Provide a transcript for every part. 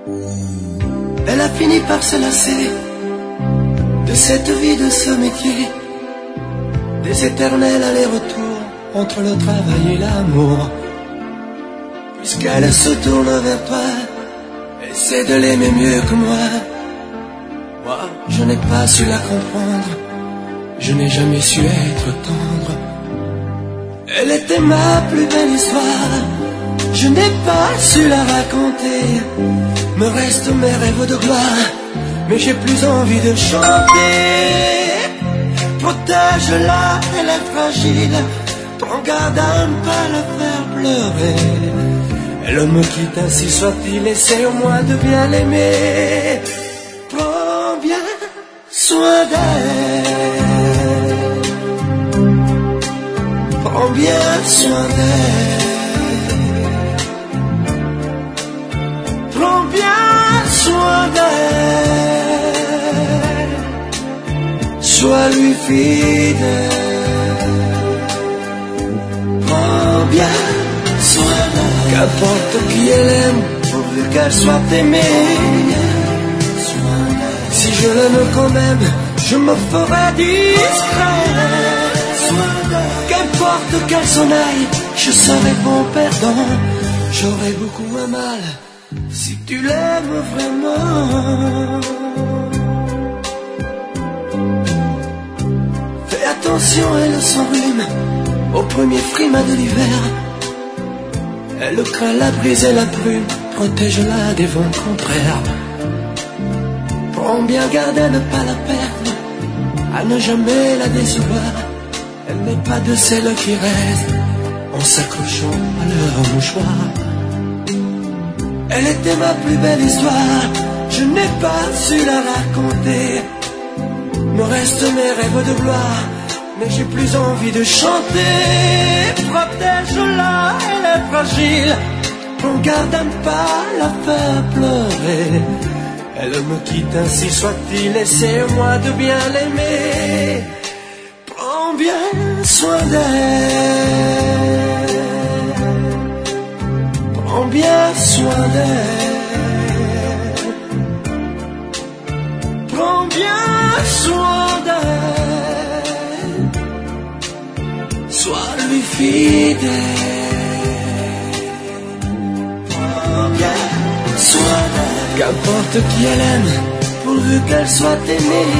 Elle a fini par se lasser de cette vie, de ce métier, des éternels allers-retours entre le travail et l'amour. Puisqu'elle se tourne vers toi, essaie de l'aimer mieux que moi. Moi, je n'ai pas su la comprendre, je n'ai jamais su être tendre. Elle était ma plus belle histoire, je n'ai pas su la raconter. Me restent mes rêves de gloire, mais j'ai plus envie de chanter. Protège-la, elle est fragile, prends garde à ne pas la faire pleurer. Elle me quitte, ainsi soit-il, essaie au moins de bien l'aimer. Prends bien soin d'elle, prends bien soin d'elle, prends bien soin d'elle, sois lui fidèle. Prends bien soin d'elle, qu'importe qui elle aime, pourvu qu'elle soit aimée. Si je l'aime quand même, je me ferai discret. Qu'importe qu'elle s'en aille, je serai bon perdant. J'aurai beaucoup moins mal si tu l'aimes vraiment. Fais attention, elle s'enrhume au premier frima de l'hiver. Elle craint la brise et la brume, protège-la des vents contraires. Prends bien garde à ne pas la perdre, à ne jamais la décevoir. Elle n'est pas de celles qui restent en s'accrochant à leur mouchoir. Elle était ma plus belle histoire, je n'ai pas su la raconter. Me restent mes rêves de gloire, mais j'ai plus envie de chanter. Protège-la, elle est fragile, prends garde à ne pas la faire pleurer. Elle me quitte, ainsi soit-il, essaie-moi de bien l'aimer. Prends bien soin d'elle, prends bien soin d'elle, prends bien soin d'elle, sois lui fidèle. Prends bien soin d'elle, qu'importe qui elle aime, pourvu qu'elle soit aimée.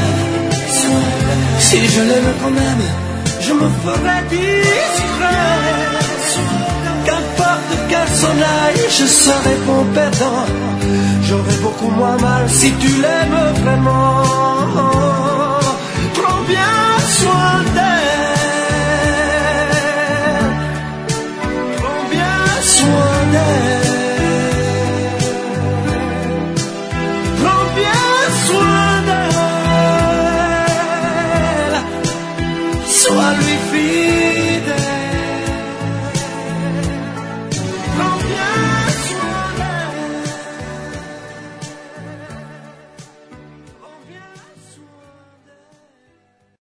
Si je l'aime quand même, je me ferai discret. Qu'importe qu'elle s'en aille, je serai bon perdant. J'aurai beaucoup moins mal si tu l'aimes vraiment.